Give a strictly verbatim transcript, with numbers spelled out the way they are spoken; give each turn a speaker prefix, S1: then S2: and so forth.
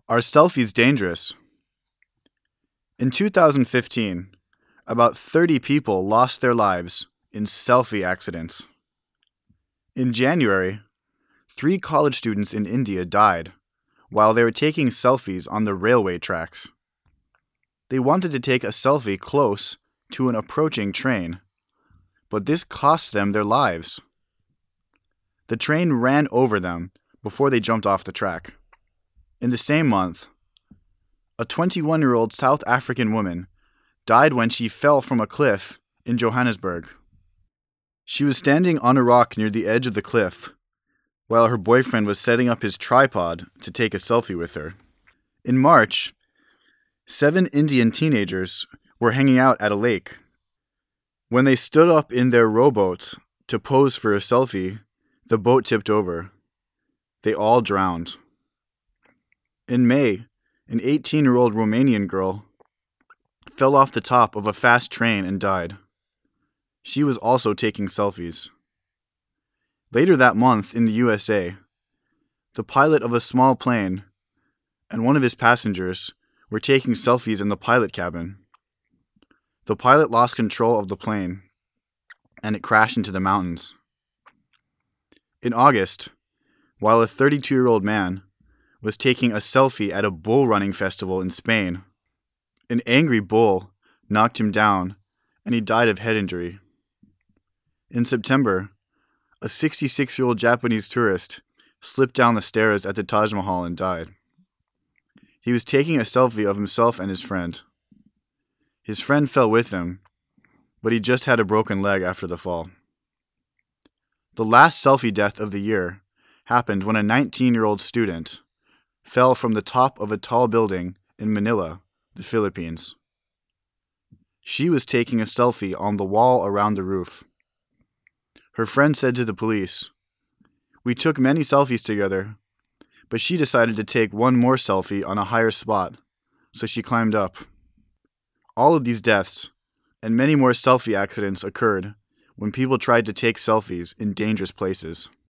S1: Are selfies dangerous? In two thousand fifteen, about thirty people lost their lives in selfie accidents. In January, three college students in India died while they were taking selfies on the railway tracks. They wanted to take a selfie close to an approaching train, but this cost them their lives. The train ran over them before they jumped off the track. In the same month, a twenty-one-year-old South African woman died when she fell from a cliff in Johannesburg. She was standing on a rock near the edge of the cliff while her boyfriend was setting up his tripod to take a selfie with her. In March, seven Indian teenagers were hanging out at a lake. When they stood up in their rowboat to pose for a selfie, the boat tipped over. They all drowned. In May, an eighteen-year-old Romanian girl fell off the top of a fast train and died. She was also taking selfies. Later that month in the U S A, the pilot of a small plane and one of his passengers were taking selfies in the pilot cabin. The pilot lost control of the plane, and it crashed into the mountains. In August, while a thirty-two-year-old man was taking a selfie at a bull running festival in Spain, an angry bull knocked him down, and he died of head injury. In September, a sixty-six-year-old Japanese tourist slipped down the stairs at the Taj Mahal and died. He was taking a selfie of himself and his friend. His friend fell with him, but he just had a broken leg after the fall. The last selfie death of the year happened when a nineteen-year-old student fell from the top of a tall building in Manila, the Philippines. She was taking a selfie on the wall around the roof. Her friend said to the police, "We took many selfies together, but she decided to take one more selfie on a higher spot, so she climbed up." All of these deaths and many more selfie accidents occurred when people tried to take selfies in dangerous places.